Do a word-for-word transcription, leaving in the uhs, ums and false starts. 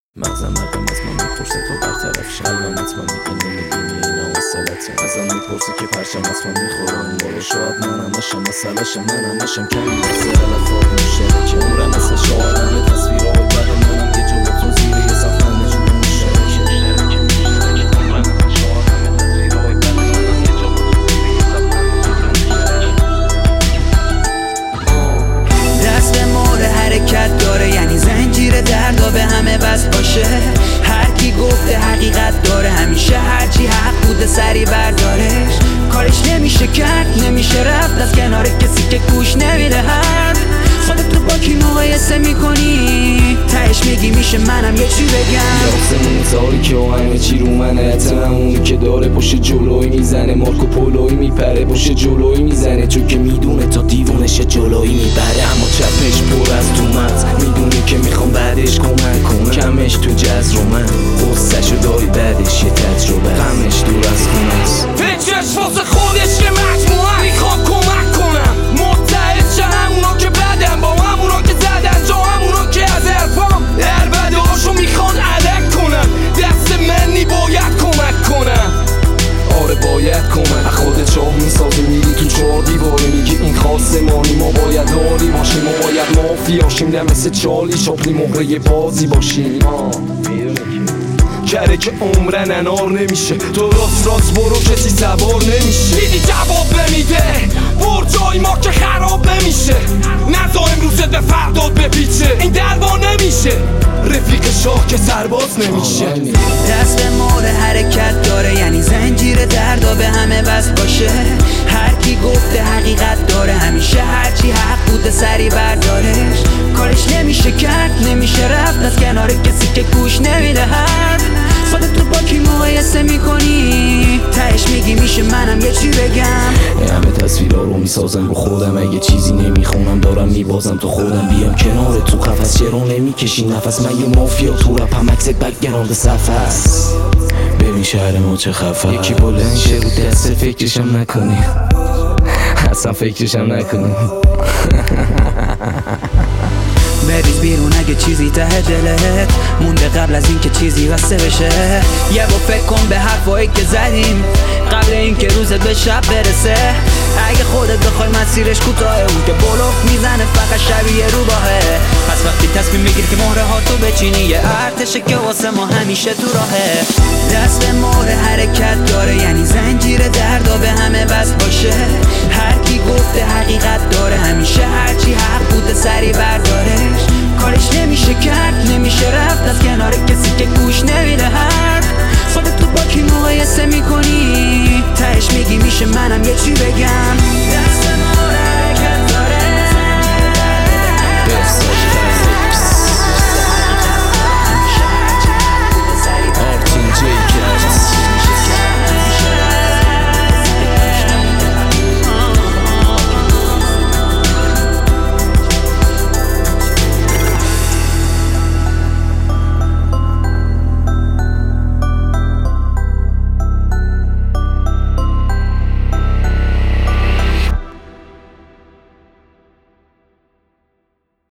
مغزم مردم از من میپرسه تو برطرفش، قلبم حتما میگه نمیدونی اینا وصلته. ازم میپرسه که پرچم از من میخوره اون بالا، شاید منم نشم مسئلهشم، منم نشم کمی بسه علفات میشه که عمرم مثل شاهدم تصویرها بد منم که جلو تو زیر یه صفحه نجور مشترکه. دست به مور حرکت داره، یعنی زنجیر دردا به همه وصل باشه. هر کی گفته حقیقت داره، همیشه هرچی حق بوده سری بردارش. کارش نمیشه کرد، نمیشه رفت از کنار کسی که گوش نمیده حرف. خودت رو با کی مقایسه میکنی؟ تهش میگی میشه منم یه چی بگم. آسمون تاریکه و همه چی رو منه، اونی که داره پشت جلوی میزنه، مارکو پولوی میپره پشت جلوی میزنه، چون که میدونه تا دیوونش جلوی میبره. اما چپش پر از تومت، میدونه که میخوام بعدش کمک کنم، کمش تو جز رو من غصه‌شو داری بعدش یه تجربه، غمش دور از خونست. فکرش واسه خودش یه مجموعه، میخوام کمک کنم متحد شه همونا که بدن با همونا که زدن جا، همونا که از حرفام اربده هاشو میخوان علک کنم. دست منی باید کمک کنم، آره باید کمک. خودت چاه میسازی میری تو چهار دیواره، میگی این خواستمانی ما باید داری باشیم، ما باید مافیاشیم، نه مثل چالی چاپلی مهره بازی باشیم. کره که عمرن انار نمیشه، تو راست راست برو کسی سوار نمیشه. دیدی جواب نمیده برجای ما که خراب نمیشه، نزا امروزت به فرداد بپیچه، این دلوا نمیشه رفیق شاه که سرباز نمیشه. دست به مور حرکت داره، یعنی زنجیر دردا به همه وصل باشه. هر کی گفته حقیقت داره، همیشه هرچی حق بوده سری بردارش. کارش نمیشه کرد، نمیشه رفت از کنار کسی که گوش نمیده حرف. خودت رو با کی مقایسه میکنی؟ تهش میگی میشه منم یه چی بگم. همه تصویرها رو میسازم رو خودم، اگه چیزی نمیخونم دارم میبازم تو خودم. بیام کنار تو قفس چرا نمیکشی نفس، من یه مافیا تو رپم عکست بک‌گراند صفحه‌ست. ببین شهر ما چه خفه، یکی بلند شه رو دست فکرشم نکنی، اصلا فکرشم نکنی. بریز بیرون اگه چیزی ته دلت مونده قبل از اینکه چیزی بسته بشه. یه با فکر کن به حرفایی که زدیم قبل اینکه روزت به شب برسه. اگه خودت بخوای مسیرش کوتاهه، اون که بلوف میزنه فقط شبیه روباهه. پس وقتی تصمیم میگیر که مهره ها تو بچینی، یه ارتشه که واسه ما همیشه تو راهه. دست به مهره حرکت داره، یعنی زنجیر دردا به همه وصل باشه. هر کی گفته حقیقت داره، همیشه هرچی حق بوده سری بردارش. کارش